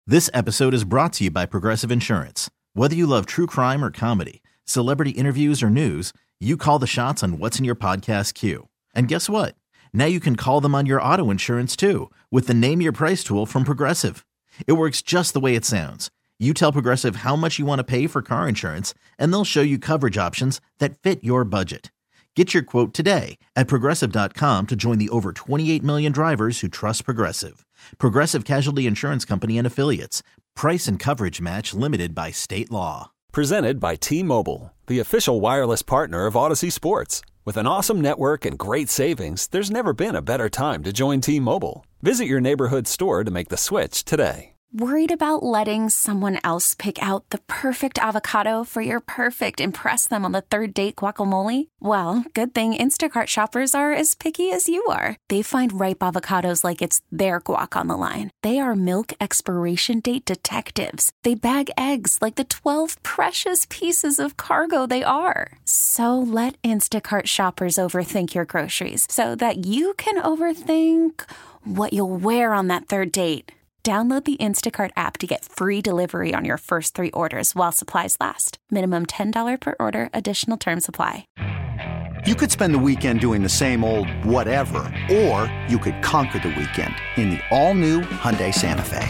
This episode is brought to you by Progressive Insurance. Whether you love true crime or comedy, celebrity interviews or news, you call the shots on what's in your podcast queue. And guess what? Now you can call them on your auto insurance too with the Name Your Price tool from Progressive. It works just the way it sounds. You tell Progressive how much you want to pay for car insurance, and they'll show you coverage options that fit your budget. Get your quote today at Progressive.com to join the over 28 million drivers who trust Progressive. Progressive Casualty Insurance Company and Affiliates. Price and coverage match limited by state law. Presented by T-Mobile, the official wireless partner of Odyssey Sports. With an awesome network and great savings, there's never been a better time to join T-Mobile. Visit your neighborhood store to make the switch today. Worried about letting someone else pick out the perfect avocado for your perfect impress them on the third date guacamole? Well, good thing Instacart shoppers are as picky as you are. They find ripe avocados like it's their guac on the line. They are milk expiration date detectives. They bag eggs like the 12 precious pieces of cargo they are. So let Instacart shoppers overthink your groceries so that you can overthink what you'll wear on that third date. Download the Instacart app to get free delivery on your first 3 orders while supplies last. Minimum $10 per order. Additional terms apply. You could spend the weekend doing the same old whatever, or you could conquer the weekend in the all-new Hyundai Santa Fe.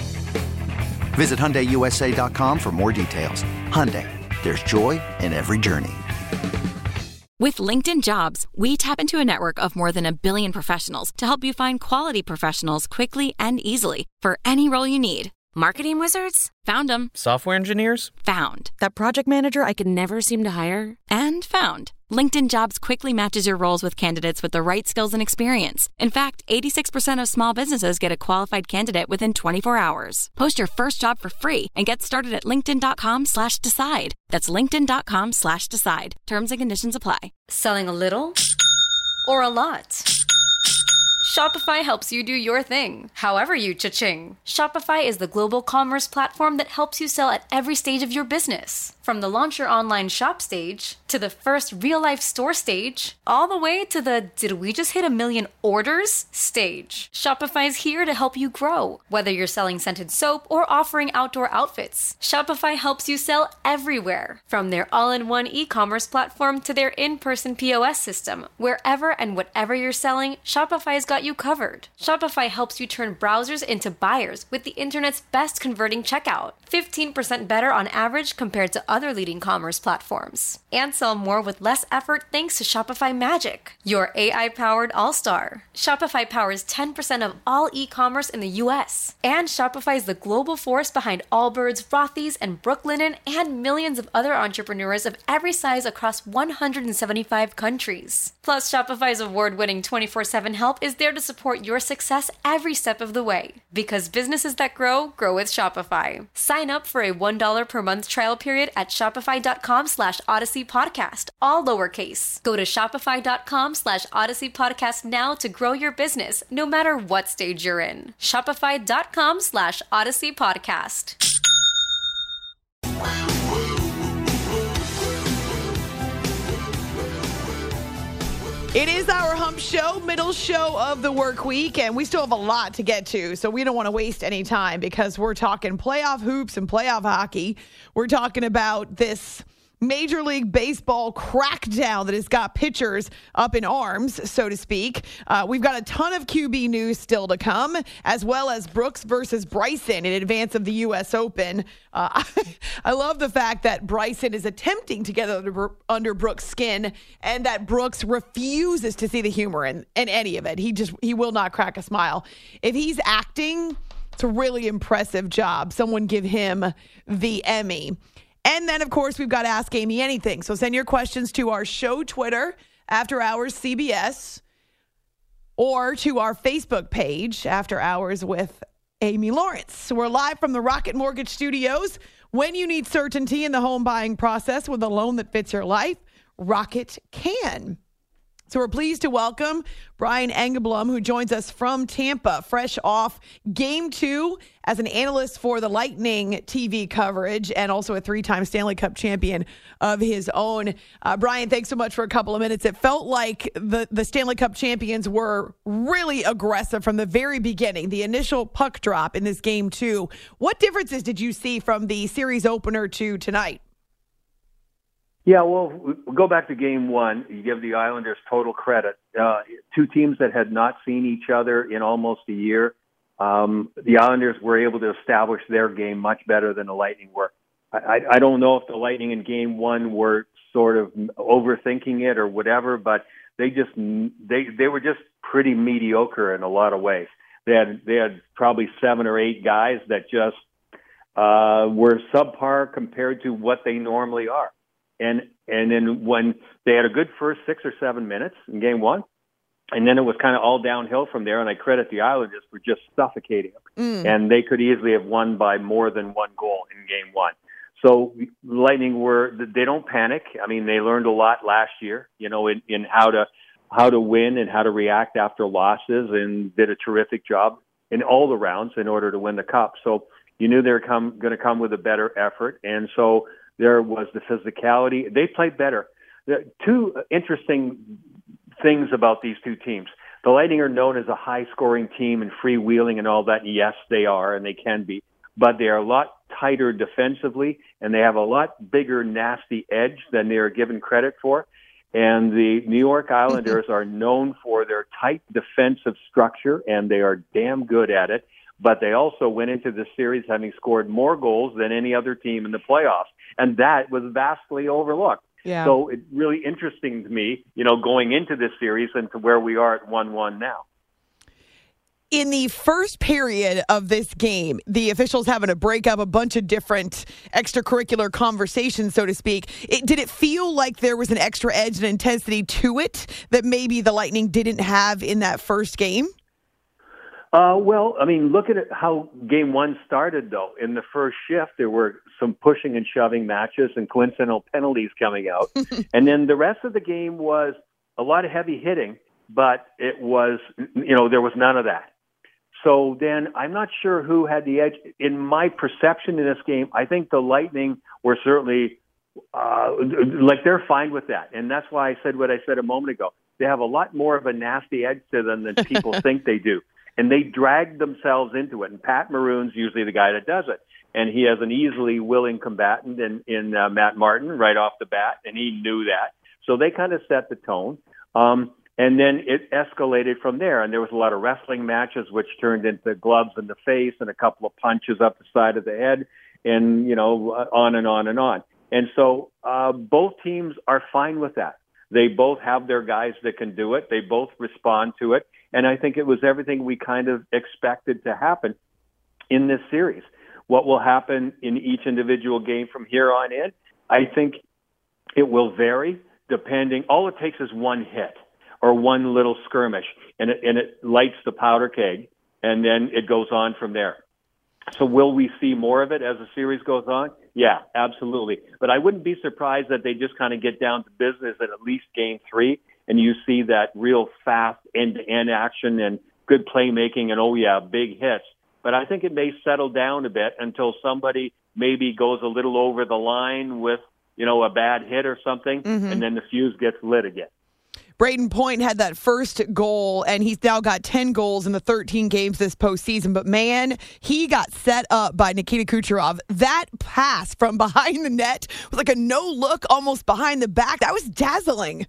Visit HyundaiUSA.com for more details. Hyundai, there's joy in every journey. With LinkedIn Jobs, we tap into a network of more than 1 billion professionals to help you find quality professionals quickly and easily for any role you need. Marketing wizards? Found them. Software engineers? Found. That project manager I could never seem to hire? And found. LinkedIn Jobs quickly matches your roles with candidates with the right skills and experience. In fact, 86% of small businesses get a qualified candidate within 24 hours. Post your first job for free and get started at linkedin.com/decide. That's linkedin.com/decide. Terms and conditions apply. Selling a little or a lot? Shopify helps you do your thing, however you cha-ching. Shopify is the global commerce platform that helps you sell at every stage of your business. From the launch your online shop stage, to the first real-life store stage, all the way to the did we just hit 1 million orders stage. Shopify's here to help you grow. Whether you're selling scented soap or offering outdoor outfits, Shopify helps you sell everywhere. From their all-in-one e-commerce platform to their in-person POS system, wherever and whatever you're selling, Shopify's got you covered. Shopify helps you turn browsers into buyers with the internet's best converting checkout. 15% better on average compared to other leading commerce platforms. And sell more with less effort thanks to Shopify Magic, your AI-powered all-star. Shopify powers 10% of all e-commerce in the US. And Shopify is the global force behind Allbirds, Rothy's, and Brooklinen, and millions of other entrepreneurs of every size across 175 countries. Plus, Shopify's award-winning 24/7 help is there to support your success every step of the way. Because businesses that grow, grow with Shopify. Sign up for a $1 per month trial period at shopify.com/Odyssey Podcast, all lowercase. Go to shopify.com/Odyssey Podcast now to grow your business, no matter what stage you're in. Shopify.com/Odyssey Podcast. It is our hump show, middle show of the work week, and we still have a lot to get to, so we don't want to waste any time because we're talking playoff hoops and playoff hockey. We're talking about this Major League Baseball crackdown that has got pitchers up in arms, so to speak. We've got a ton of QB news still to come, as well as Brooks versus Bryson in advance of the U.S. Open. I love the fact that Bryson is attempting to get under Brooks' skin and that Brooks refuses to see the humor in any of it. He will not crack a smile. If he's acting, it's a really impressive job. Someone give him the Emmy. And then, of course, we've got Ask Amy Anything. So send your questions to our show Twitter, After Hours CBS, or to our Facebook page, After Hours with Amy Lawrence. We're live from the Rocket Mortgage Studios. When you need certainty in the home buying process with a loan that fits your life, Rocket can. So we're pleased to welcome Brian Engelblum, who joins us from Tampa, fresh off Game 2 as an analyst for the Lightning TV coverage and also a 3-time Stanley Cup champion of his own. Brian, thanks so much for a couple of minutes. It felt like the Stanley Cup champions were really aggressive from the very beginning, the initial puck drop in this Game 2. What differences did you see from the series opener to tonight? Yeah, well, we'll go back to Game 1. You give the Islanders total credit. Two teams that had not seen each other in almost a year. The Islanders were able to establish their game much better than the Lightning were. I don't know if the Lightning in Game 1 were sort of overthinking it or whatever, but they were just pretty mediocre in a lot of ways. They had probably 7 or 8 guys that just were subpar compared to what they normally are. And then when they had a good first 6 or 7 minutes in Game 1, and then it was kind of all downhill from there, and I credit the Islanders for just suffocating them. And they could easily have won by more than 1 goal in Game 1. So Lightning they don't panic. I mean, they learned a lot last year, in how to win and how to react after losses, and did a terrific job in all the rounds in order to win the Cup. So you knew they were going to come with a better effort, and so there was the physicality. They played better. Two interesting things about these two teams. The Lightning are known as a high-scoring team and freewheeling and all that. Yes, they are, and they can be. But they are a lot tighter defensively, and they have a lot bigger, nasty edge than they are given credit for. And the New York Islanders are known for their tight defensive structure, and they are damn good at it. But they also went into this series having scored more goals than any other team in the playoffs. And that was vastly overlooked. Yeah. So it's really interesting to me, going into this series and to where we are at 1-1 now. In the first period of this game, the officials having to break up a bunch of different extracurricular conversations, so to speak. Did it feel like there was an extra edge and intensity to it that maybe the Lightning didn't have in that first game? Well, I mean, look at how Game 1 started, though. In the first shift, there were some pushing and shoving matches and coincidental penalties coming out. And then the rest of the game was a lot of heavy hitting, but it was, there was none of that. So then I'm not sure who had the edge. In my perception in this game, I think the Lightning were certainly, they're fine with that. And that's why I said what I said a moment ago. They have a lot more of a nasty edge to them than people think they do. And they drag themselves into it. And Pat Maroon's usually the guy that does it. And he has an easily willing combatant in Matt Martin right off the bat, and he knew that. So they kind of set the tone. And then it escalated from there. And there was a lot of wrestling matches, which turned into gloves in the face and a couple of punches up the side of the head and, on and on and on. And so both teams are fine with that. They both have their guys that can do it. They both respond to it. And I think it was everything we kind of expected to happen in this series. What will happen in each individual game from here on in, I think it will vary depending. All it takes is one hit or one little skirmish, and it lights the powder keg, and then it goes on from there. So will we see more of it as the series goes on? Yeah, absolutely. But I wouldn't be surprised that they just kind of get down to business at least Game 3, and you see that real fast end-to-end action and good playmaking and, big hits. But I think it may settle down a bit until somebody maybe goes a little over the line with, a bad hit or something, and then the fuse gets lit again. Brayden Point had that first goal, and he's now got 10 goals in the 13 games this postseason. But, man, he got set up by Nikita Kucherov. That pass from behind the net was like a no-look, almost behind the back. That was dazzling.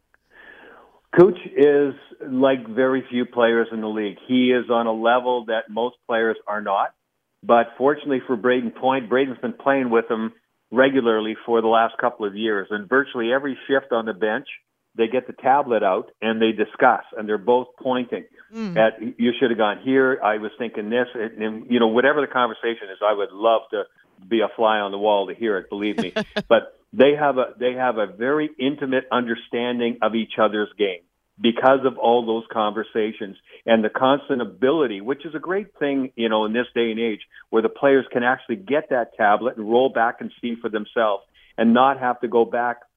Cooch is like very few players in the league. He is on a level that most players are not. But fortunately for Brayden Point, Brayden's been playing with him regularly for the last couple of years. And virtually every shift on the bench, they get the tablet out and they discuss, and they're both pointing at, you should have gone here, I was thinking this, and whatever the conversation is, I would love to be a fly on the wall to hear it, believe me. But they have a very intimate understanding of each other's game because of all those conversations and the constant ability, which is a great thing, in this day and age, where the players can actually get that tablet and roll back and see for themselves and not have to go back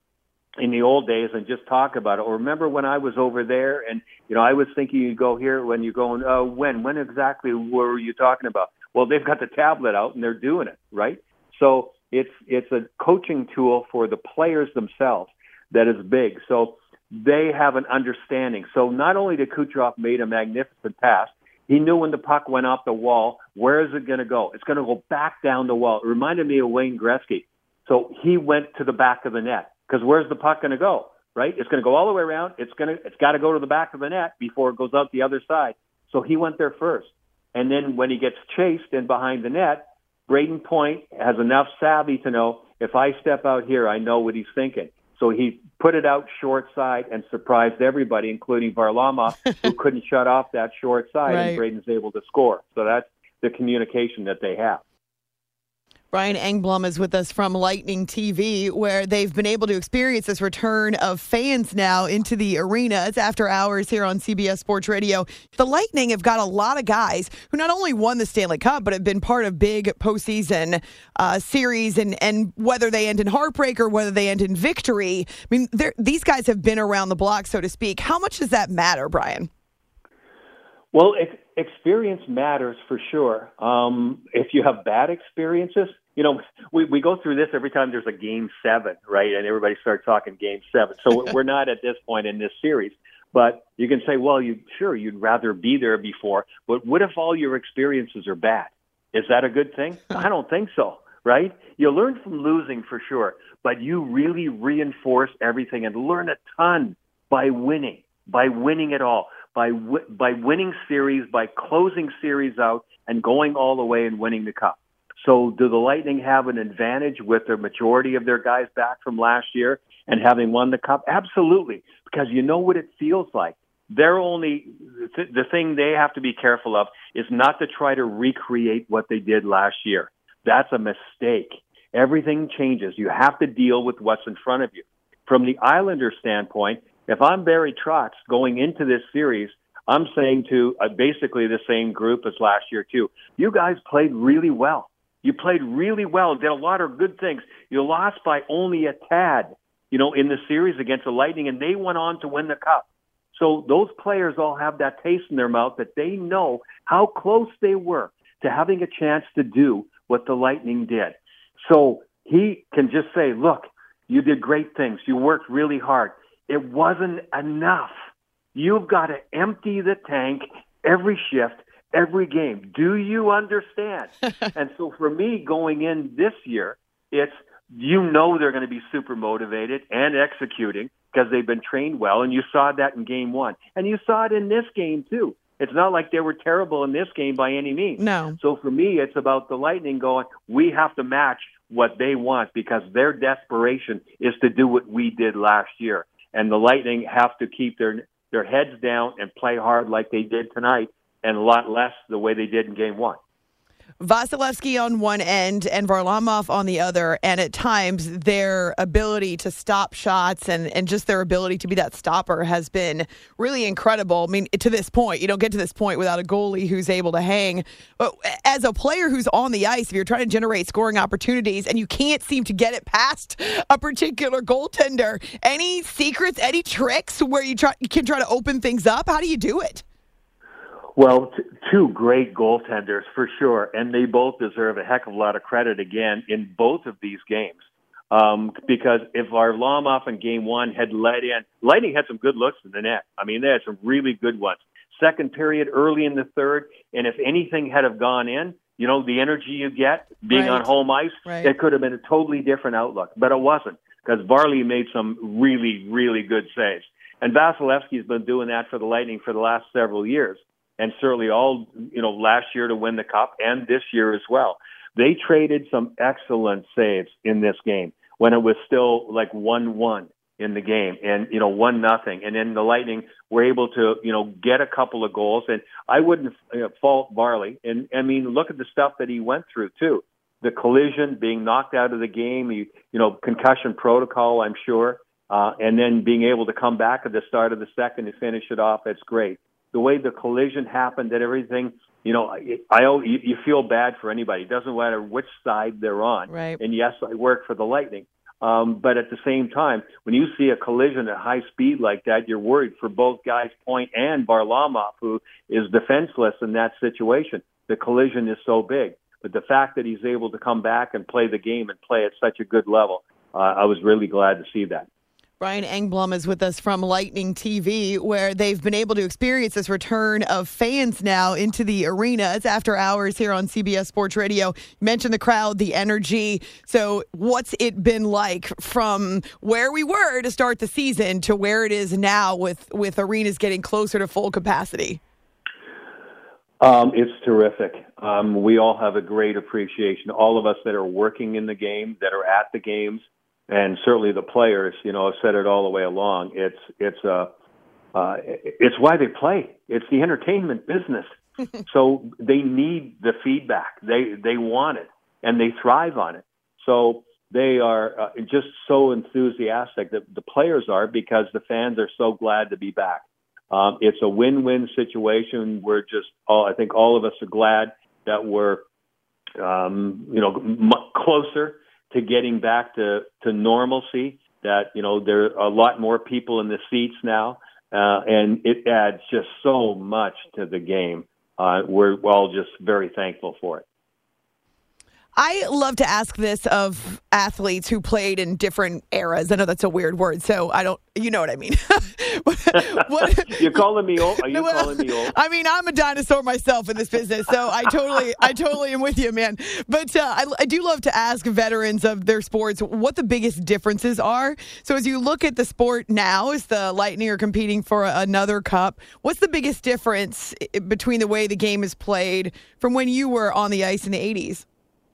in the old days and just talk about it. Or remember when I was over there and, I was thinking you'd go here when you're going, when exactly were you talking about? Well, they've got the tablet out and they're doing it, right? So it's a coaching tool for the players themselves that is big. So they have an understanding. So not only did Kucherov made a magnificent pass, he knew when the puck went off the wall, where is it going to go? It's going to go back down the wall. It reminded me of Wayne Gretzky. So he went to the back of the net because where's the puck going to go, right? It's going to go all the way around. It's got to go to the back of the net before it goes out the other side. So he went there first. And then when he gets chased in behind the net, Braden Point has enough savvy to know if I step out here, I know what he's thinking. So he put it out short side and surprised everybody, including Varlamov, who couldn't shut off that short side, right. And Braden's able to score. So that's the communication that they have. Brian Engblom is with us from Lightning TV, where they've been able to experience this return of fans now into the arena. It's after hours here on CBS Sports Radio. The Lightning have got a lot of guys who not only won the Stanley Cup, but have been part of big postseason series, and whether they end in heartbreak or whether they end in victory. I mean, these guys have been around the block, so to speak. How much does that matter, Brian? Well, experience matters for sure. If you have bad experiences, we go through this every time there's a Game 7, right? And everybody starts talking Game 7. So we're not at this point in this series. But you can say, well, you'd rather be there before. But what if all your experiences are bad? Is that a good thing? I don't think so, right? You learn from losing for sure. But you really reinforce everything and learn a ton by winning it all. By winning series, by closing series out and going all the way and winning the cup. So do the Lightning have an advantage with the majority of their guys back from last year and having won the cup? Absolutely, because you know what it feels like. The thing they have to be careful of is not to try to recreate what they did last year. That's a mistake. Everything changes. You have to deal with what's in front of you. From the Islanders' standpoint, if I'm Barry Trotz going into this series, I'm saying to basically the same group as last year too, you guys played really well. You played really well, did a lot of good things. You lost by only a tad, in the series against the Lightning, and they went on to win the cup. So those players all have that taste in their mouth that they know how close they were to having a chance to do what the Lightning did. So he can just say, look, you did great things. You worked really hard. It wasn't enough. You've got to empty the tank every shift, every game. Do you understand? And so for me, going in this year, it's, they're going to be super motivated and executing because they've been trained well, and you saw that in Game 1. And you saw it in this game, too. It's not like they were terrible in this game by any means. No. So for me, it's about the Lightning going, we have to match what they want because their desperation is to do what we did last year. And the Lightning have to keep their heads down and play hard like they did tonight and a lot less the way they did in Game 1. Vasilevsky on one end and Varlamov on the other, and at times their ability to stop shots and just their ability to be that stopper has been really incredible. I mean, to this point, you don't get to this point without a goalie who's able to hang. But as a player who's on the ice, if you're trying to generate scoring opportunities and you can't seem to get it past a particular goaltender, any secrets, any tricks where you can try to open things up? How do you do it? Well, two great goaltenders for sure, and they both deserve a heck of a lot of credit again in both of these games. Because if Varlamov in Game 1 had let in, Lightning had some good looks in the net. I mean, they had some really good ones. Second period, early in the third, and if anything had have gone in, the energy you get being on home ice, it could have been a totally different outlook. But it wasn't, because Varley made some really, really good saves. And Vasilevsky's been doing that for the Lightning for the last several years. And certainly last year to win the cup and this year as well. They traded some excellent saves in this game when it was still like 1-1 in the game and, 1-0. And then the Lightning were able to, get a couple of goals. And I wouldn't fault Varley. And, I mean, look at the stuff that he went through, too. The collision, being knocked out of the game, concussion protocol, I'm sure. And then being able to come back at the start of the second and finish it off, that's great. The way the collision happened and everything, you feel bad for anybody. It doesn't matter which side they're on. Right. And yes, I work for the Lightning. But at the same time, when you see a collision at high speed like that, you're worried for both guys, Point and Varlamov, who is defenseless in that situation. The collision is so big. But the fact that he's able to come back and play the game and play at such a good level, I was really glad to see that. Brian Engblom is with us from Lightning TV, where they've been able to experience this return of fans now into the arena. It's after hours here on CBS Sports Radio. You mentioned the crowd, the energy. So what's it been like from where we were to start the season to where it is now with arenas getting closer to full capacity? It's terrific. We all have a great appreciation. All of us that are working in the game, that are at the games, and certainly the players, I've said it all the way along. It's why they play. It's the entertainment business. So they need the feedback. They want it, and they thrive on it. So they are just so enthusiastic, that the players are, because the fans are so glad to be back. It's a win-win situation. We're I think all of us are glad that we're, closer to getting back to normalcy, that, there are a lot more people in the seats now, and it adds just so much to the game. We're all just very thankful for it. I love to ask this of athletes who played in different eras. I know that's a weird word, so you know what I mean. You're calling me old? Are you calling me old? I mean, I'm a dinosaur myself in this business, so I totally am with you, man. But I do love to ask veterans of their sports what the biggest differences are. So as you look at the sport now, as the Lightning are competing for another cup, what's the biggest difference between the way the game is played from when you were on the ice in the 80s?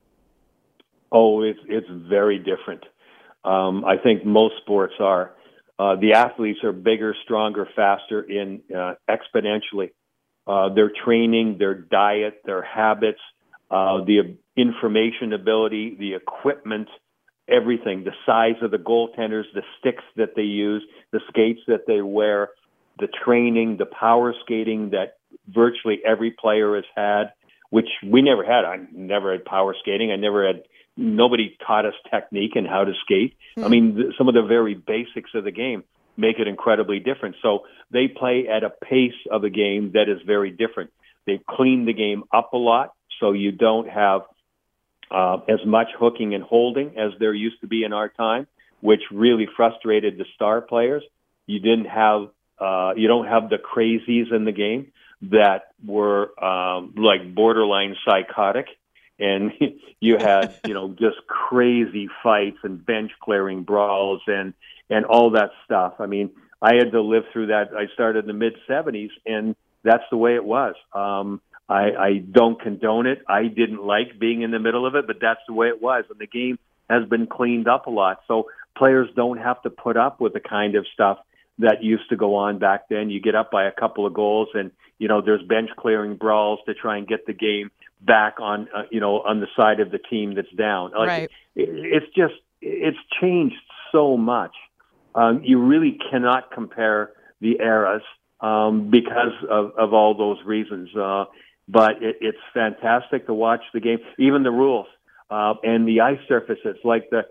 Oh, it's very different. I think most sports are. The athletes are bigger, stronger, faster in exponentially. Their training, their diet, their habits, the information ability, the equipment, everything, the size of the goaltenders, the sticks that they use, the skates that they wear, the training, the power skating that virtually every player has had, which we never had. I never had power skating. Nobody taught us technique and how to skate. I mean, some of the very basics of the game make it incredibly different. So they play at a pace of a game that is very different. They've cleaned the game up a lot, so you don't have as much hooking and holding as there used to be in our time, which really frustrated the star players. You don't have the crazies in the game that were like borderline psychotic. And you had, just crazy fights and bench clearing brawls and all that stuff. I mean, I had to live through that. I started in the mid-'70s, and that's the way it was. I don't condone it. I didn't like being in the middle of it, but that's the way it was. And the game has been cleaned up a lot. So players don't have to put up with the kind of stuff that used to go on back then. You get up by a couple of goals, and, there's bench clearing brawls to try and get the game back on, on the side of the team that's down. Right. It's changed so much. You really cannot compare the eras because of all those reasons. But it's fantastic to watch the game, even the rules and the ice surfaces, like the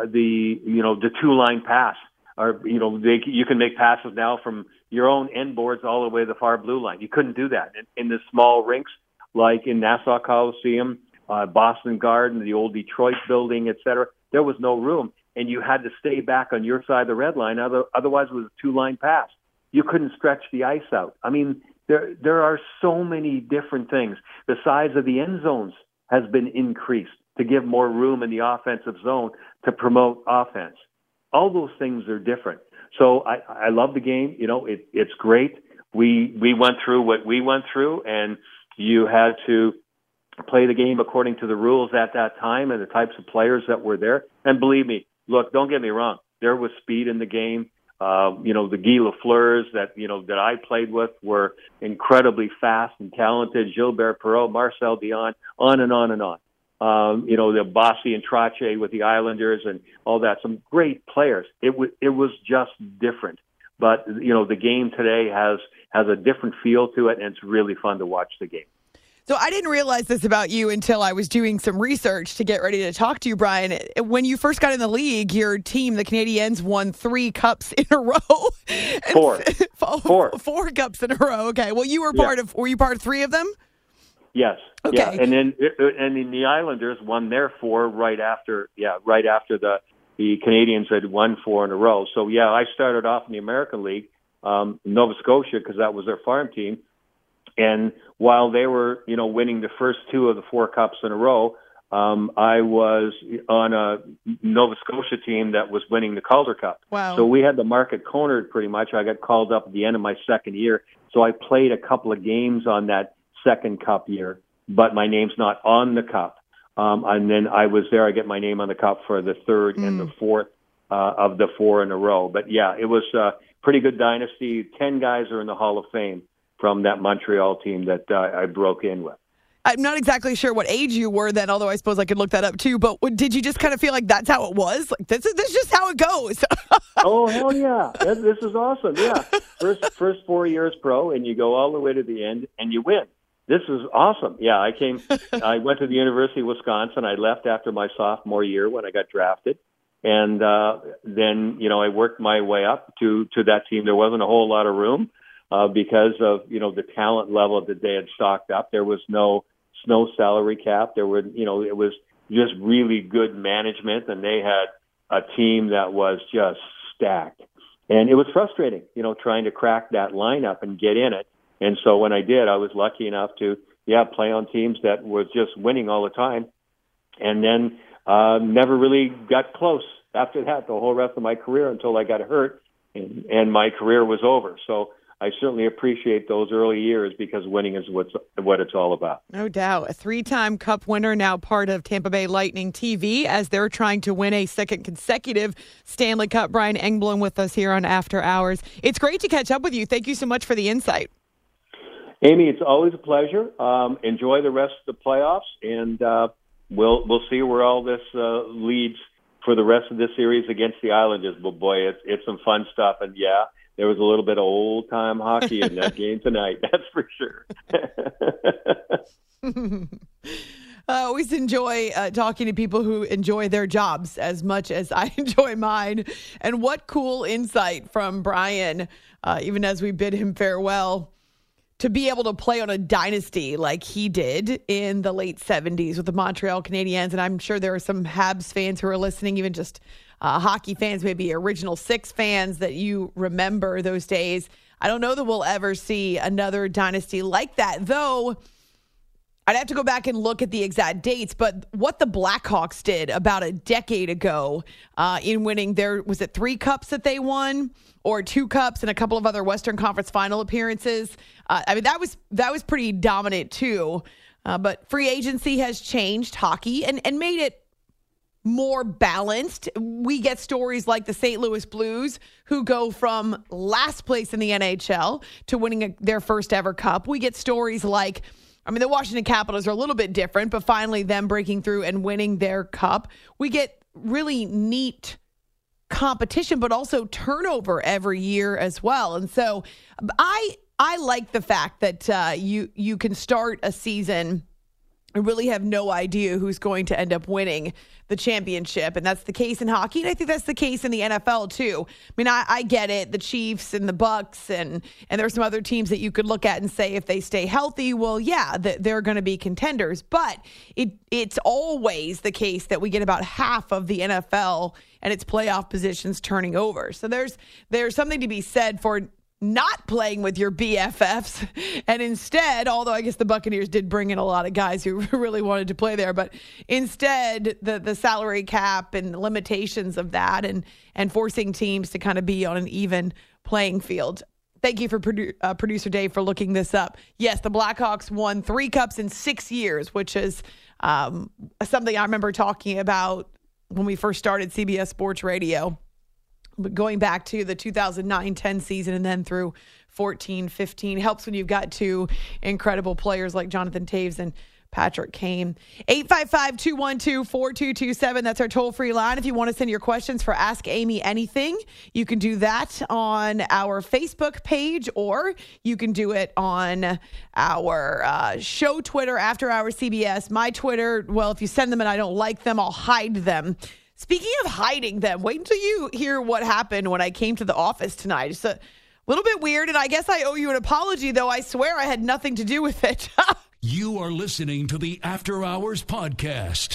2-line pass. Or, you can make passes now from your own end boards all the way to the far blue line. You couldn't do that in the small rinks, like in Nassau Coliseum, Boston Garden, the old Detroit building, et cetera. There was no room, and you had to stay back on your side of the red line. Otherwise, it was a 2-line pass. You couldn't stretch the ice out. I mean, there are so many different things. The size of the end zones has been increased to give more room in the offensive zone to promote offense. All those things are different. So I love the game. It's great. We went through what we went through, and you had to play the game according to the rules at that time and the types of players that were there. And believe me, look, don't get me wrong. There was speed in the game. The Guy Lafleurs that I played with were incredibly fast and talented. Gilbert Perreault, Marcel Dion, on and on and on. The Bossy and Trottier with the Islanders and all that. Some great players. It was just different. But, the game today has a different feel to it, and it's really fun to watch the game. So I didn't realize this about you until I was doing some research to get ready to talk to you, Brian. When you first got in the league, your team, the Canadiens, won 3 cups in a row. Four cups in a row. Okay. Well, you were were you part of 3 of them? Yes. Okay. Yeah. And then the Islanders won their 4 right after the Canadiens had won 4 in a row. So I started off in the American League, Nova Scotia, because that was their farm team. And while they were, winning the first 2 of the 4 cups in a row, I was on a Nova Scotia team that was winning the Calder Cup. Wow. So we had the market cornered pretty much. I got called up at the end of my second year. So I played a couple of games on that second cup year, but my name's not on the cup. And then I was there. I get my name on the cup for the 3rd and the 4th of the 4 in a row. But it was a pretty good dynasty. 10 guys are in the Hall of Fame from that Montreal team that I broke in with. I'm not exactly sure what age you were then, although I suppose I could look that up too. But did you just kind of feel like that's how it was? Like this is just how it goes. Oh, hell yeah. This is awesome. Yeah. First 4 years pro, and you go all the way to the end, and you win. This is awesome. Yeah, I went to the University of Wisconsin. I left after my sophomore year when I got drafted. And then, I worked my way up to that team. There wasn't a whole lot of room because of, the talent level that they had stocked up. There was no salary cap. It was just really good management, and they had a team that was just stacked. And it was frustrating, trying to crack that lineup and get in it. And so when I did, I was lucky enough to, play on teams that was just winning all the time. And then never really got close after that the whole rest of my career until I got hurt and my career was over. So I certainly appreciate those early years because winning is what it's all about. No doubt. A 3-time Cup winner, now part of Tampa Bay Lightning TV as they're trying to win a second consecutive Stanley Cup. Brian Engblom with us here on After Hours. It's great to catch up with you. Thank you so much for the insight. Amy, it's always a pleasure. Enjoy the rest of the playoffs, and we'll see where all this leads for the rest of this series against the Islanders. But boy, it's some fun stuff, and there was a little bit of old-time hockey in that game tonight. That's for sure. I always enjoy talking to people who enjoy their jobs as much as I enjoy mine. And what cool insight from Brian, even as we bid him farewell, to be able to play on a dynasty like he did in the late 70s with the Montreal Canadiens. And I'm sure there are some Habs fans who are listening, even just hockey fans, maybe Original Six fans, that you remember those days. I don't know that we'll ever see another dynasty like that, though. I'd have to go back and look at the exact dates, but what the Blackhawks did about a decade ago in winning was it 3 cups that they won, or 2 cups and a couple of other Western Conference final appearances? That was pretty dominant too. But free agency has changed hockey and made it more balanced. We get stories like the St. Louis Blues, who go from last place in the NHL to winning their first ever cup. We get stories like, the Washington Capitals are a little bit different, but finally them breaking through and winning their cup. We get really neat competition, but also turnover every year as well. And so I like the fact that you can start a season and really have no idea who's going to end up winning the championship. And that's the case in hockey. And I think that's the case in the NFL too. I get it. The Chiefs and the Bucks and there's some other teams that you could look at and say, if they stay healthy, well, they're going to be contenders. But it's always the case that we get about half of the NFL and its playoff positions turning over. So there's something to be said for not playing with your BFFs, and instead, although I guess the Buccaneers did bring in a lot of guys who really wanted to play there, but instead the salary cap and the limitations of that and forcing teams to kind of be on an even playing field. Thank you for Producer Dave for looking this up. Yes, the Blackhawks won 3 cups in 6 years, which is something I remember talking about when we first started CBS Sports Radio. But going back to the 2009-10 season and then through 14-15 helps when you've got 2 incredible players like Jonathan Toews and Patrick Kane. 855-212-4227. That's our toll-free line. If you want to send your questions for Ask Amy Anything, you can do that on our Facebook page, or you can do it on our show Twitter, After Hours CBS. My Twitter, well, if you send them and I don't like them, I'll hide them. Speaking of hiding them, wait until you hear what happened when I came to the office tonight. It's a little bit weird, and I guess I owe you an apology, though I swear I had nothing to do with it. You are listening to the After Hours Podcast.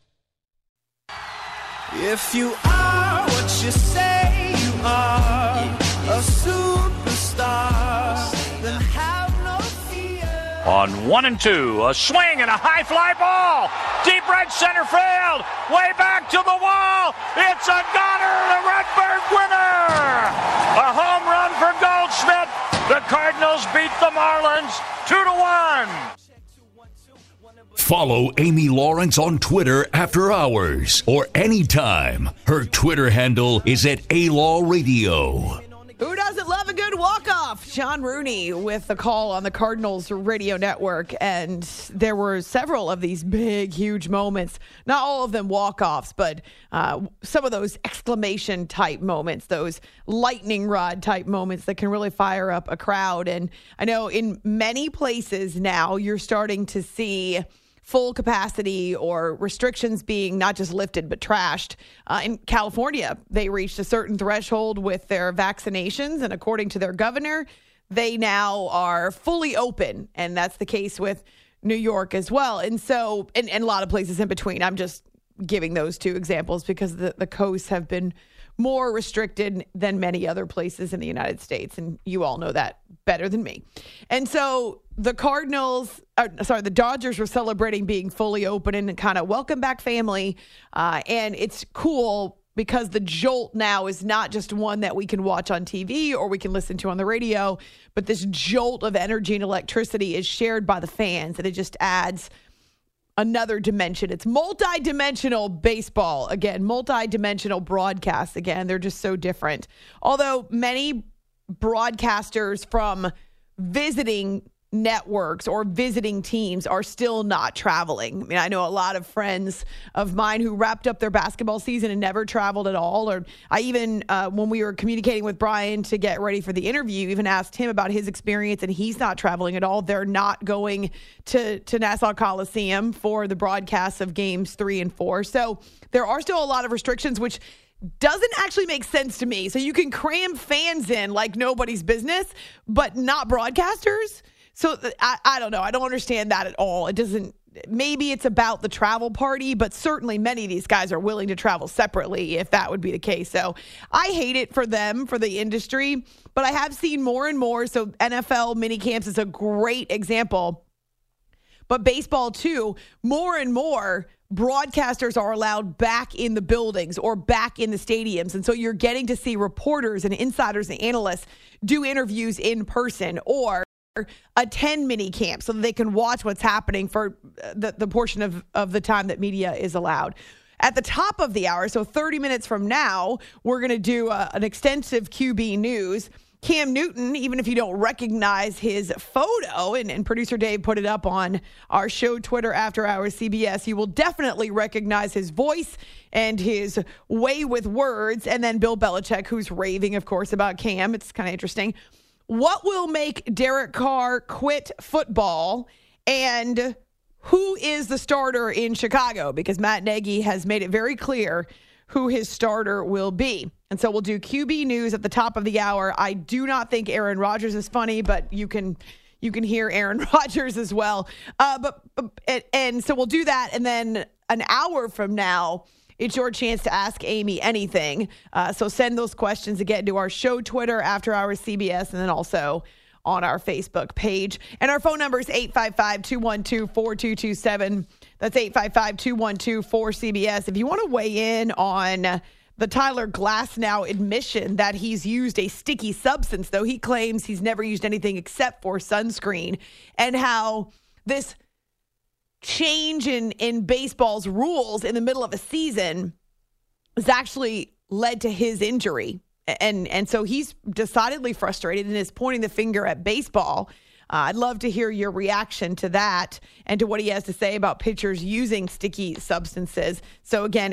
If you are what you say you are, a superstar, then have no fear. On 1 and 2, a swing and a high fly ball. Deep right center field. Way back to the wall. It's a goner, the Redbird winner. A home run for Goldschmidt. The Cardinals beat the Marlins 2-1. Follow Amy Lawrence on Twitter after hours or anytime. Her Twitter handle is @ALawRadio. Who doesn't love a good walk-off? John Rooney with the call on the Cardinals radio network. And there were several of these big, huge moments. Not all of them walk-offs, but some of those exclamation-type moments, those lightning rod-type moments that can really fire up a crowd. And I know in many places now you're starting to see full capacity or restrictions being not just lifted but trashed. In California, they reached a certain threshold with their vaccinations, and according to their governor, they now are fully open, and that's the case with New York as well. And so, and a lot of places in between. I'm just giving those two examples because the coasts have been more restricted than many other places in the United States, and you all know that better than me. And so the Dodgers were celebrating being fully open and kind of welcome back family. And it's cool because the jolt now is not just one that we can watch on TV or we can listen to on the radio, but this jolt of energy and electricity is shared by the fans, and it just adds another dimension. It's multi-dimensional baseball. Again, multi-dimensional broadcasts. Again, they're just so different. Although many broadcasters from visiting networks or visiting teams are still not traveling. I mean, I know a lot of friends of mine who wrapped up their basketball season and never traveled at all. Or I even, when we were communicating with Brian to get ready for the interview, even asked him about his experience, and he's not traveling at all. They're not going to Nassau Coliseum for the broadcasts of games 3 and 4. So there are still a lot of restrictions, which doesn't actually make sense to me. So you can cram fans in like nobody's business, but not broadcasters. So I don't know. I don't understand that at all. It doesn't. Maybe it's about the travel party, but certainly many of these guys are willing to travel separately if that would be the case. So I hate it for them, for the industry, but I have seen more and more. So NFL mini camps is a great example, but baseball too, more and more broadcasters are allowed back in the buildings or back in the stadiums. And so you're getting to see reporters and insiders and analysts do interviews in person or attend mini camp so that they can watch what's happening for the portion of the time that media is allowed. At the top of the hour, so 30 minutes from now, we're going to do an extensive QB news. Cam Newton, even if you don't recognize his photo, and producer Dave put it up on our show Twitter After Hours CBS, you will definitely recognize his voice and his way with words. And then Bill Belichick, who's raving, of course, about Cam. It's kind of interesting. What will make Derek Carr quit football, and who is the starter in Chicago? Because Matt Nagy has made it very clear who his starter will be. And so we'll do QB news at the top of the hour. I do not think Aaron Rodgers is funny, but you can hear Aaron Rodgers as well. And so we'll do that, and then an hour from now, it's your chance to ask Amy anything. So send those questions again to our show Twitter, After Hours CBS, and then also on our Facebook page. And our phone number is 855-212-4227. That's 855-212-4CBS. If you want to weigh in on the Tyler Glasnow admission that he's used a sticky substance, though he claims he's never used anything except for sunscreen, and how this change in baseball's rules in the middle of a season has actually led to his injury. And so he's decidedly frustrated and is pointing the finger at baseball. I'd love to hear your reaction to that and to what he has to say about pitchers using sticky substances. So again,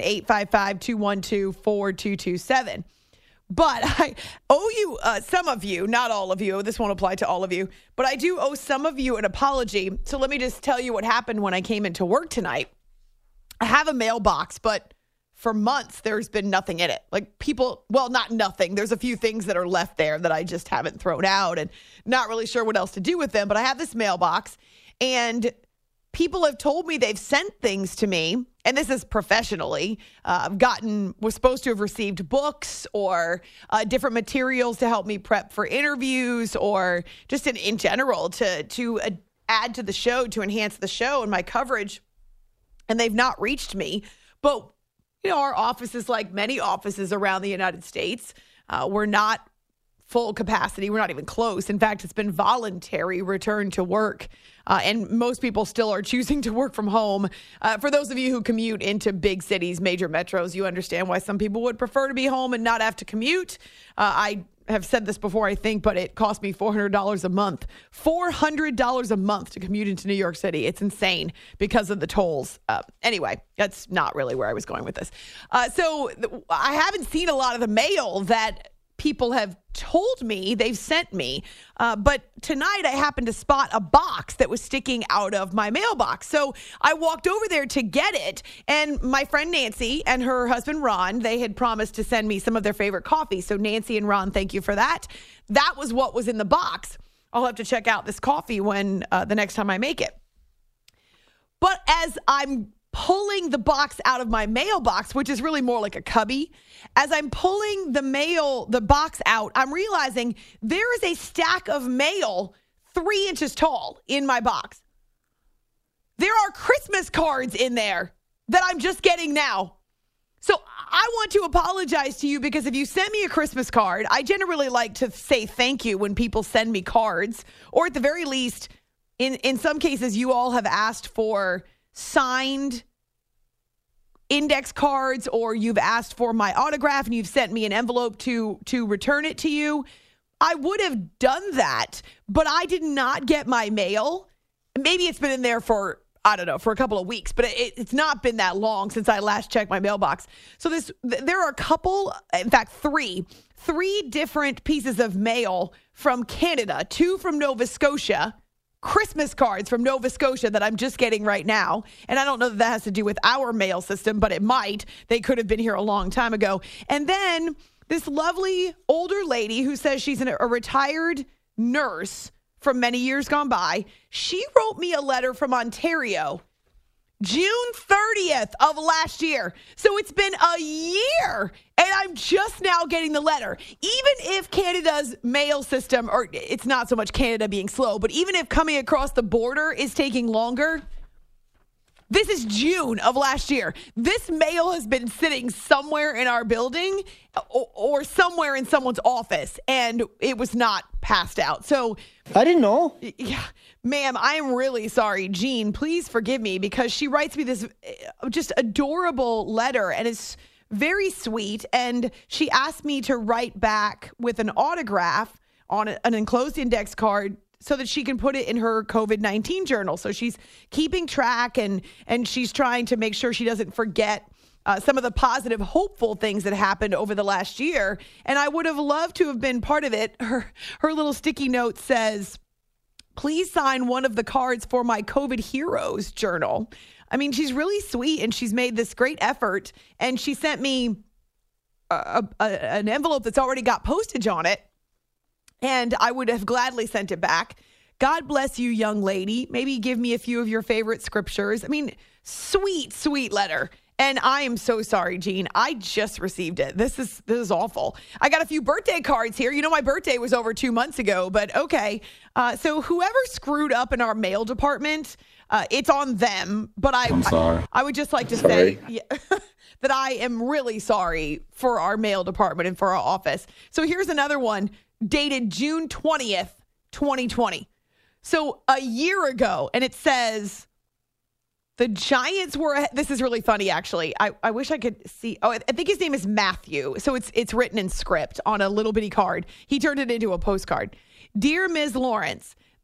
855-212-4227. But I owe you, some of you, not all of you, this won't apply to all of you, but I do owe some of you an apology. So let me just tell you what happened when I came into work tonight. I have a mailbox, but for months there's been nothing in it. Like people, well, not nothing. There's a few things that are left there that I just haven't thrown out and not really sure what else to do with them. But I have this mailbox and people have told me they've sent things to me, and this is professionally, was supposed to have received books or different materials to help me prep for interviews or just in general to add to the show, to enhance the show and my coverage. And they've not reached me. But, you know, our offices, like many offices around the United States, we're not full capacity. We're not even close. In fact, it's been voluntary return to work. And most people still are choosing to work from home. For those of you who commute into big cities, major metros, you understand why some people would prefer to be home and not have to commute. I have said this before, I think, but it cost me $400 a month. $400 a month to commute into New York City. It's insane because of the tolls. Anyway, that's not really where I was going with this. So I haven't seen a lot of the mail that people have told me they've sent me. But tonight I happened to spot a box that was sticking out of my mailbox. So I walked over there to get it. And my friend Nancy and her husband Ron, they had promised to send me some of their favorite coffee. So Nancy and Ron, thank you for that. That was what was in the box. I'll have to check out this coffee when the next time I make it. But as I'm pulling the box out of my mailbox, which is really more like a cubby, as I'm pulling the box out, I'm realizing there is a stack of mail 3 inches tall in my box. There are Christmas cards in there that I'm just getting now. So I want to apologize to you because if you sent me a Christmas card, I generally like to say thank you when people send me cards, or at the very least, in some cases, you all have asked for signed index cards, or you've asked for my autograph and you've sent me an envelope to return it to you. I would have done that, but I did not get my mail. Maybe it's been in there for, I don't know, for a couple of weeks, but it's not been that long since I last checked my mailbox. So there are a couple, in fact, three different pieces of mail from Canada, 2 from Nova Scotia, Christmas cards from Nova Scotia that I'm just getting right now. And I don't know that has to do with our mail system, but it might. They could have been here a long time ago. And then this lovely older lady who says she's a retired nurse from many years gone by. She wrote me a letter from Ontario, June 30th of last year. So it's been a year and I'm just now getting the letter. Even if Canada's mail system, or it's not so much Canada being slow, but even if coming across the border is taking longer, this is June of last year. This mail has been sitting somewhere in our building or somewhere in someone's office, and it was not passed out. So I didn't know. Yeah, ma'am, I am really sorry. Jean, please forgive me, because she writes me this just adorable letter, and it's very sweet. And she asked me to write back with an autograph on an enclosed index card so that she can put it in her COVID-19 journal. So she's keeping track and she's trying to make sure she doesn't forget some of the positive, hopeful things that happened over the last year. And I would have loved to have been part of it. Her little sticky note says, please sign one of the cards for my COVID Heroes journal. I mean, she's really sweet and she's made this great effort. And she sent me an envelope that's already got postage on it. And I would have gladly sent it back. God bless you, young lady. Maybe give me a few of your favorite scriptures. I mean, sweet, sweet letter. And I am so sorry, Jean. I just received it. This is awful. I got a few birthday cards here. You know, my birthday was over 2 months ago, but okay. So whoever screwed up in our mail department, it's on them. But I'm sorry. I would just like to say that I am really sorry for our mail department and for our office. So here's another one dated June 20th, 2020. So a year ago, and it says, the Giants were, this is really funny, actually. I wish I could see. Oh, I think his name is Matthew. So it's written in script on a little bitty card. He turned it into a postcard. Dear Ms. Lawrence,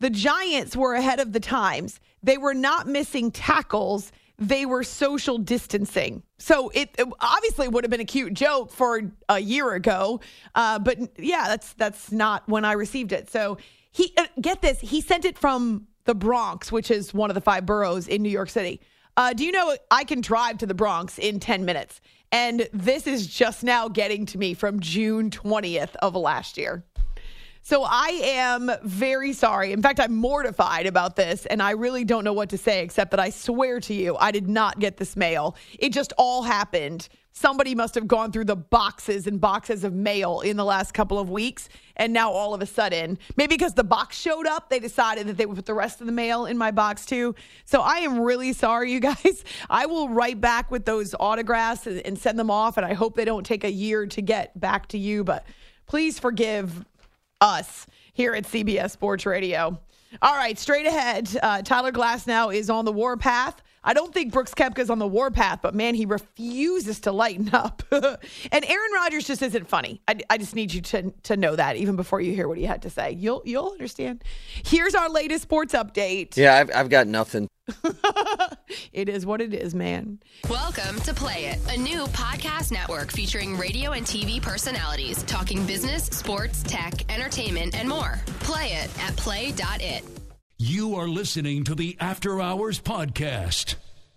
The Giants were ahead of the times. They were not missing tackles. They were social distancing. So it obviously would have been a cute joke for a year ago. But yeah, that's not when I received it. So get this, he sent it from the Bronx, which is one of the 5 boroughs in New York City. Do you know I can drive to the Bronx in 10 minutes? And this is just now getting to me from June 20th of last year. So I am very sorry. In fact, I'm mortified about this, and I really don't know what to say except that I swear to you, I did not get this mail. It just all happened. Somebody must have gone through the boxes and boxes of mail in the last couple of weeks, and now all of a sudden, maybe because the box showed up, they decided that they would put the rest of the mail in my box too. So I am really sorry, you guys. I will write back with those autographs and send them off, and I hope they don't take a year to get back to you, but please forgive us here at CBS Sports Radio. All right, straight ahead, Tyler Glasnow is on the warpath. I don't think Brooks Koepka's on the warpath, but man, he refuses to lighten up. And Aaron Rodgers just isn't funny. I just need you to know that even before you hear what he had to say. You'll understand. Here's our latest sports update. Yeah, I've got nothing. It is what it is, man. Welcome to Play It, a new podcast network featuring radio and TV personalities talking business, sports, tech, entertainment, and more. Play it at play.it. You are listening to the After Hours Podcast.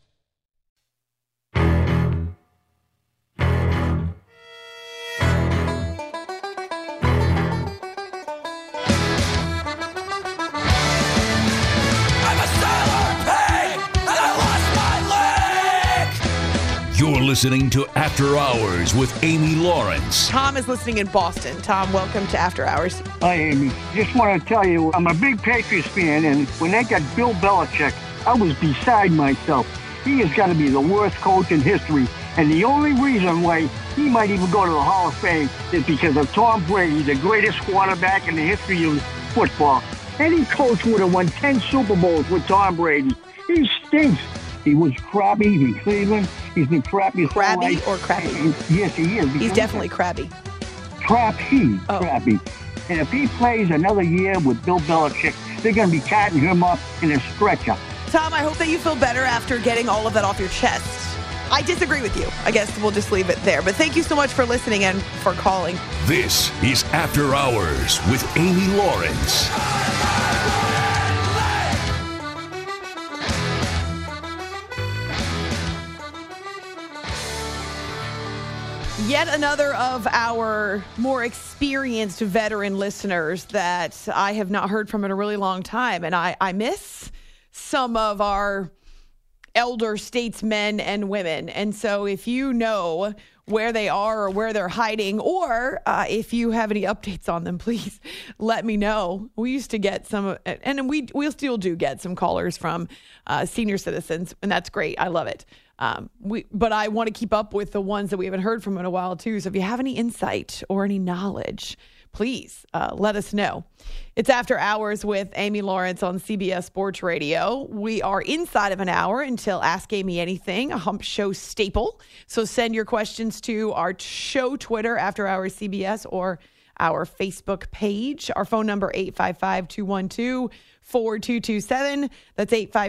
You're listening to After Hours with Amy Lawrence. Tom is listening in Boston. Tom, welcome to After Hours. Hi, Amy. Just want to tell you, I'm a big Patriots fan, and when they got Bill Belichick, I was beside myself. He has got to be the worst coach in history, and the only reason why he might even go to the Hall of Fame is because of Tom Brady, the greatest quarterback in the history of football. Any coach would have won 10 Super Bowls with Tom Brady. He stinks. He was crappy in Cleveland. He's been crappy. Crabby or crappy? Yes, he is. He's definitely crabby. Crappy. And if he plays another year with Bill Belichick, they're going to be carting him up in a stretcher. Tom, I hope that you feel better after getting all of that off your chest. I disagree with you. I guess we'll just leave it there. But thank you so much for listening and for calling. This is After Hours with Amy Lawrence. Yet another of our more experienced veteran listeners that I have not heard from in a really long time. And I miss some of our elder statesmen and women. And so if you know where they are or where they're hiding, or if you have any updates on them, please let me know. We used to get some, and we still do get some callers from senior citizens, and that's great. I love it. But I want to keep up with the ones that we haven't heard from in a while too. So if you have any insight or any knowledge, please let us know. It's After Hours with Amy Lawrence on CBS Sports Radio. We are inside of an hour until Ask Amy Anything, a Hump Show staple. So send your questions to our show Twitter, After Hours CBS, or our Facebook page. Our phone number, 855-212-4227. That's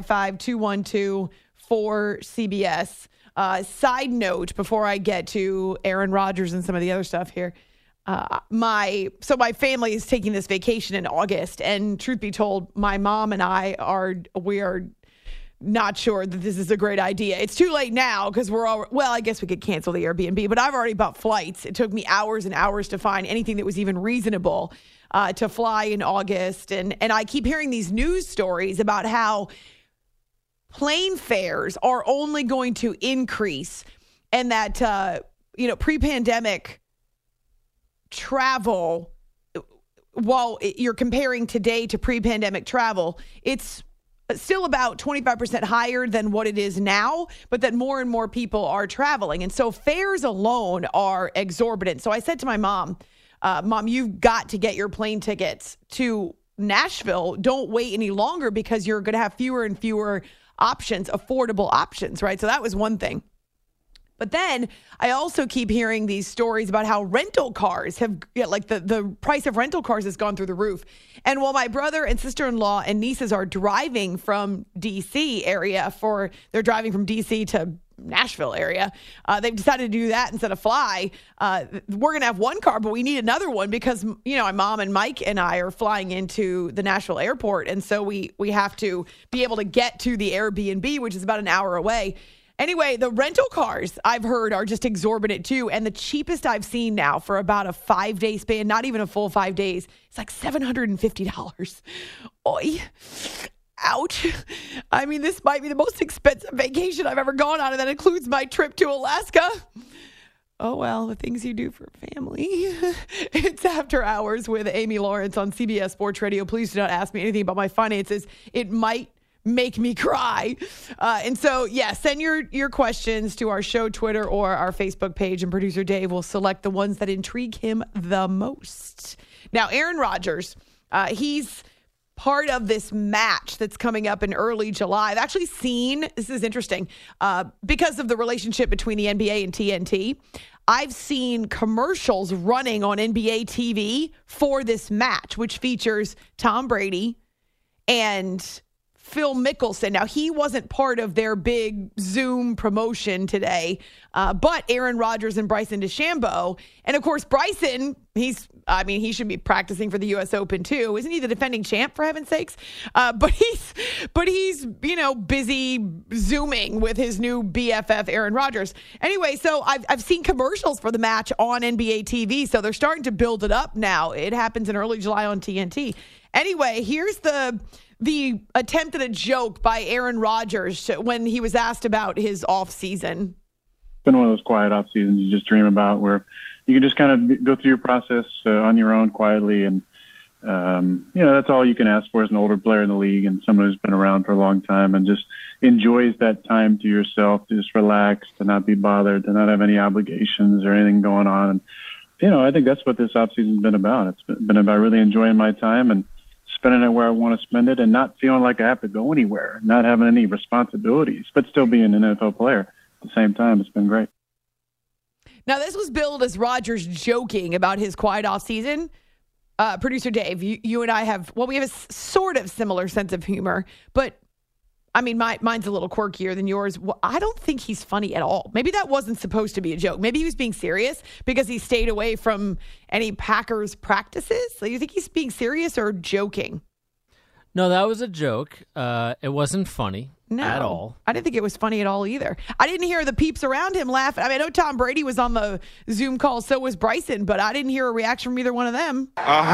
855-212-4CBS. Side note, before I get to Aaron Rodgers and some of the other stuff here, my family is taking this vacation in August, and truth be told, my mom and we are not sure that this is a great idea. It's too late now because I guess we could cancel the Airbnb, but I've already bought flights. It took me hours and hours to find anything that was even reasonable to fly in August, and I keep hearing these news stories about how plane fares are only going to increase, and that pre-pandemic travel, while you're comparing today to pre-pandemic travel, it's still about 25% higher than what it is now, but that more and more people are traveling. And so fares alone are exorbitant. So I said to my mom, Mom, you've got to get your plane tickets to Nashville. Don't wait any longer because you're going to have fewer and fewer options, affordable options, right? So that was one thing. But then I also keep hearing these stories about how rental cars have, the price of rental cars has gone through the roof. And while my brother and sister-in-law and nieces are driving from D.C. area they're driving from D.C. to Nashville area, they've decided to do that instead of fly. We're going to have one car, but we need another one because, my mom and Mike and I are flying into the Nashville airport. And so we have to be able to get to the Airbnb, which is about an hour away. Anyway, the rental cars I've heard are just exorbitant too. And the cheapest I've seen now for about a 5-day span, not even a full 5 days, it's like $750. Oy. Ouch. I mean, this might be the most expensive vacation I've ever gone on, and that includes my trip to Alaska. Oh, well, the things you do for family. It's After Hours with Amy Lawrence on CBS Sports Radio. Please do not ask me anything about my finances. It might make me cry. And so, send your questions to our show Twitter or our Facebook page, and producer Dave will select the ones that intrigue him the most. Now, Aaron Rodgers, he's part of this match that's coming up in early July. I've actually seen, this is interesting, because of the relationship between the NBA and TNT, I've seen commercials running on NBA TV for this match, which features Tom Brady and Phil Mickelson. Now, he wasn't part of their big Zoom promotion today, but Aaron Rodgers and Bryson DeChambeau. And, of course, Bryson, he should be practicing for the U.S. Open, too. Isn't he the defending champ, for heaven's sakes? But he's busy Zooming with his new BFF, Aaron Rodgers. Anyway, so I've seen commercials for the match on NBA TV, so they're starting to build it up now. It happens in early July on TNT. Anyway, here's the attempt at a joke by Aaron Rodgers when he was asked about his off season. It's been one of those quiet off seasons you just dream about, where you can just kind of go through your process on your own quietly. And, that's all you can ask for as an older player in the league and someone who's been around for a long time and just enjoys that time to yourself, to just relax, to not be bothered, to not have any obligations or anything going on. And, I think that's what this off season's been about. It's been about really enjoying my time and spending it where I want to spend it and not feeling like I have to go anywhere, not having any responsibilities, but still being an NFL player at the same time. It's been great. Now, this was billed as Rodgers joking about his quiet offseason. Producer Dave, you and I we have a sort of similar sense of humor, but I mean, mine's a little quirkier than yours. Well, I don't think he's funny at all. Maybe that wasn't supposed to be a joke. Maybe he was being serious because he stayed away from any Packers practices. So you think he's being serious or joking? No, that was a joke. It wasn't funny at all. I didn't think it was funny at all either. I didn't hear the peeps around him laughing. I mean, I know Tom Brady was on the Zoom call, so was Bryson, but I didn't hear a reaction from either one of them.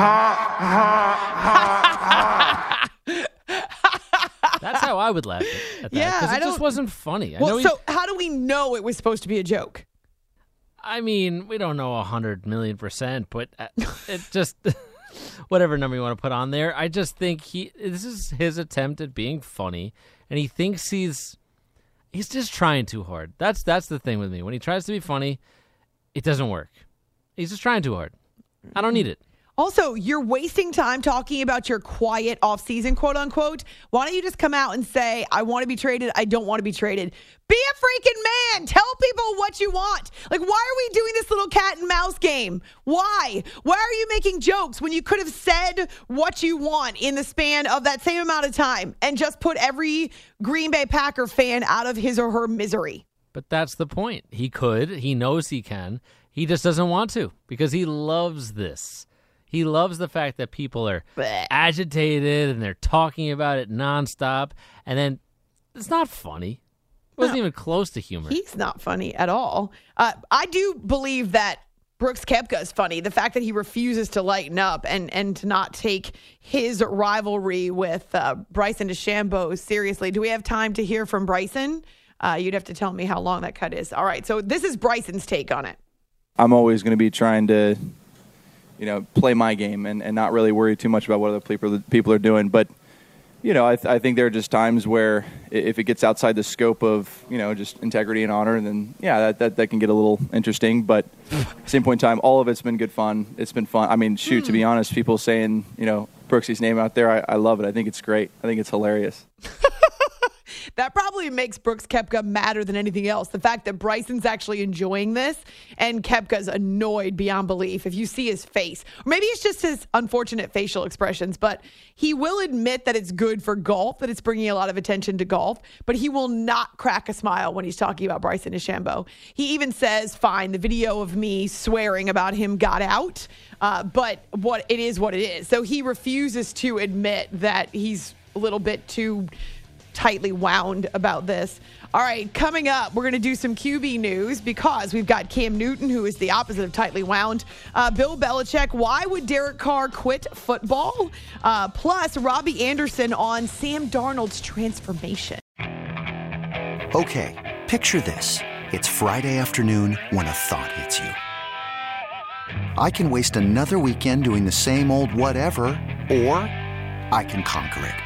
That's how I would laugh at that. Yeah, because it just wasn't funny. So how do we know it was supposed to be a joke? I mean, we don't know 100 million %, but it just whatever number you want to put on there. I just think this is his attempt at being funny, and he thinks he's just trying too hard. That's the thing with me. When he tries to be funny, it doesn't work. He's just trying too hard. I don't need it. Also, you're wasting time talking about your quiet offseason, quote unquote. Why don't you just come out and say, I want to be traded, I don't want to be traded? Be a freaking man. Tell people what you want. Like, why are we doing this little cat and mouse game? Why? Why are you making jokes when you could have said what you want in the span of that same amount of time and just put every Green Bay Packer fan out of his or her misery? But that's the point. He could. He knows he can. He just doesn't want to because he loves this. He loves the fact that people are agitated and they're talking about it nonstop. And then it's not funny. It wasn't even close to humor. He's not funny at all. I do believe that Brooks Koepka is funny. The fact that he refuses to lighten up and to not take his rivalry with Bryson DeChambeau seriously. Do we have time to hear from Bryson? You'd have to tell me how long that cut is. All right, so this is Bryson's take on it. I'm always going to be trying to play my game and not really worry too much about what other people are doing. But, I think there are just times where if it gets outside the scope of, just integrity and honor, then, that can get a little interesting. But at the same point in time, all of it's been good fun. It's been fun. I mean, to be honest, people saying, Brooksy's name out there, I love it. I think it's great. I think it's hilarious. That probably makes Brooks Koepka madder than anything else. The fact that Bryson's actually enjoying this and Koepka's annoyed beyond belief. If you see his face, or maybe it's just his unfortunate facial expressions, but he will admit that it's good for golf, that it's bringing a lot of attention to golf, but he will not crack a smile when he's talking about Bryson DeChambeau. He even says, fine, the video of me swearing about him got out, but what it is. So he refuses to admit that he's a little bit too tightly wound about this. All right, coming up, we're going to do some QB news because we've got Cam Newton, who is the opposite of tightly wound. Bill Belichick, why would Derek Carr quit football? Plus, Robbie Anderson on Sam Darnold's transformation. Okay, picture this. It's Friday afternoon when a thought hits you. I can waste another weekend doing the same old whatever, or I can conquer it.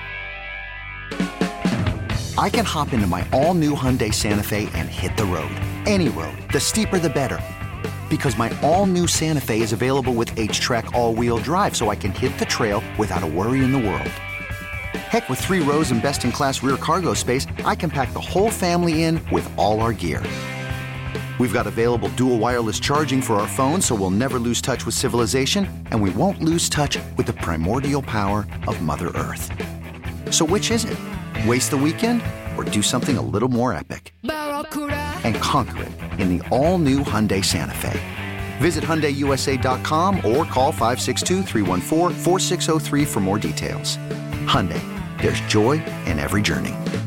I can hop into my all-new Hyundai Santa Fe and hit the road. Any road. The steeper, the better. Because my all-new Santa Fe is available with H-Track all-wheel drive, so I can hit the trail without a worry in the world. Heck, with 3 rows and best-in-class rear cargo space, I can pack the whole family in with all our gear. We've got available dual wireless charging for our phones, so we'll never lose touch with civilization, and we won't lose touch with the primordial power of Mother Earth. So which is it? Waste the weekend or do something a little more epic? And conquer it in the all-new Hyundai Santa Fe. Visit HyundaiUSA.com or call 562-314-4603 for more details. Hyundai, there's joy in every journey.